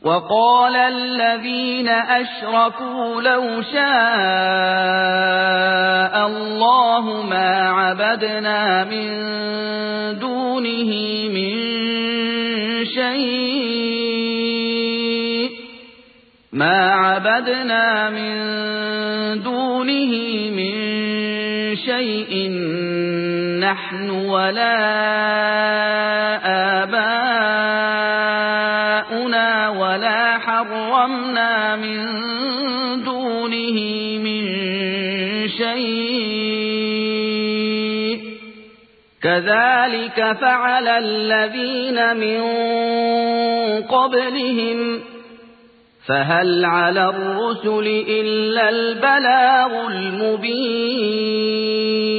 وقال الذين أشركوا لو شاء الله ما عبدنا من دونه من شيء نحن ولا آباؤنا ولا حرمنا من دونه من شيء كذلك فعل الذين من قبلهم فهل على الرسل إلا البلاغ المبين